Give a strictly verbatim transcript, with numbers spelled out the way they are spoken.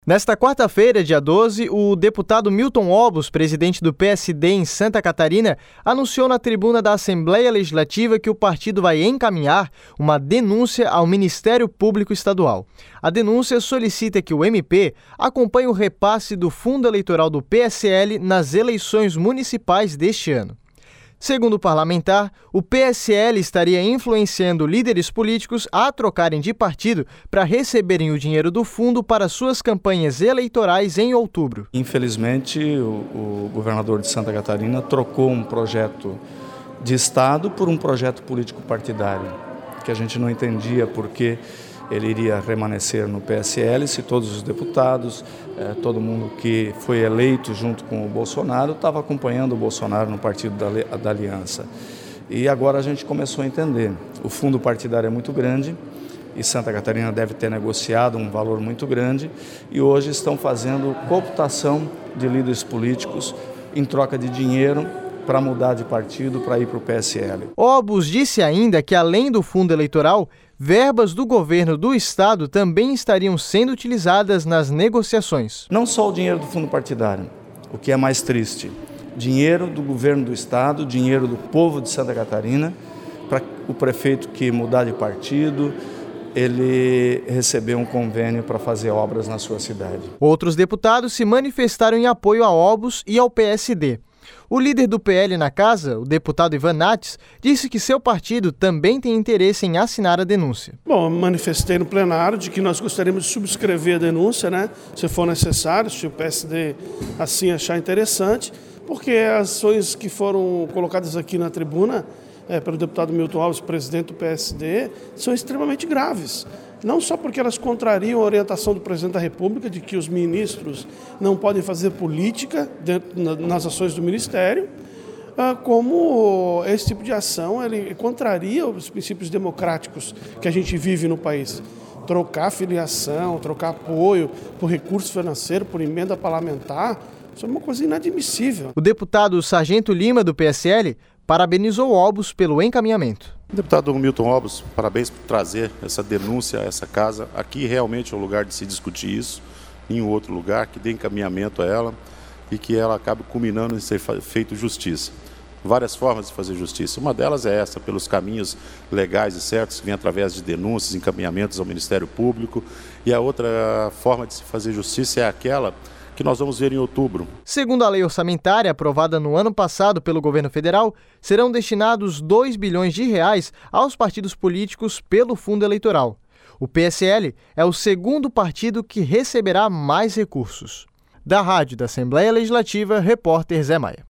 Nesta quarta-feira, dia doze, o deputado Milton Obos, presidente do P S D em Santa Catarina, anunciou na tribuna da Assembleia Legislativa que o partido vai encaminhar uma denúncia ao Ministério Público Estadual. A denúncia solicita que o M P acompanhe o repasse do fundo eleitoral do P S L nas eleições municipais deste ano. Segundo o parlamentar, o P S L estaria influenciando líderes políticos a trocarem de partido para receberem o dinheiro do fundo para suas campanhas eleitorais em outubro. Infelizmente, o, o governador de Santa Catarina trocou um projeto de Estado por um projeto político partidário, que a gente não entendia porque ele iria permanecer no P S L se todos os deputados, eh, todo mundo que foi eleito junto com o Bolsonaro estava acompanhando o Bolsonaro no partido da, da Aliança. E agora a gente começou a entender. O fundo partidário é muito grande e Santa Catarina deve ter negociado um valor muito grande e hoje estão fazendo cooptação de líderes políticos em troca de dinheiro para mudar de partido, para ir para o P S L. Obos disse ainda que, além do fundo eleitoral, verbas do governo do estado também estariam sendo utilizadas nas negociações. Não só o dinheiro do fundo partidário, o que é mais triste, dinheiro do governo do estado, dinheiro do povo de Santa Catarina, para o prefeito que mudar de partido, ele recebeu um convênio para fazer obras na sua cidade. Outros deputados se manifestaram em apoio a Obos e ao P S D. O líder do P L na casa, o deputado Ivan Nates, disse que seu partido também tem interesse em assinar a denúncia. Bom, eu manifestei no plenário de que nós gostaríamos de subscrever a denúncia, né, se for necessário, se o P S D assim achar interessante, porque as ações que foram colocadas aqui na tribuna é, pelo deputado Milton Obos, presidente do P S D, são extremamente graves. Não só porque elas contrariam a orientação do presidente da República de que os ministros não podem fazer política dentro, nas ações do ministério, como esse tipo de ação ele contraria os princípios democráticos que a gente vive no país. Trocar filiação, trocar apoio por recurso financeiro, por emenda parlamentar, isso é uma coisa inadmissível. O deputado Sargento Lima, do P S L, parabenizou Obos pelo encaminhamento. Deputado Milton Obos, parabéns por trazer essa denúncia a essa casa. Aqui realmente é o lugar de se discutir isso, em outro lugar, que dê encaminhamento a ela e que ela acabe culminando em ser feito justiça. Várias formas de fazer justiça. Uma delas é essa, pelos caminhos legais e certos, que vem através de denúncias, encaminhamentos ao Ministério Público. E a outra forma de se fazer justiça é aquela que nós vamos ver em outubro. Segundo a lei orçamentária aprovada no ano passado pelo governo federal, serão destinados dois bilhões de reais aos partidos políticos pelo fundo eleitoral. O P S L é o segundo partido que receberá mais recursos. Da Rádio da Assembleia Legislativa, repórter Zé Maia.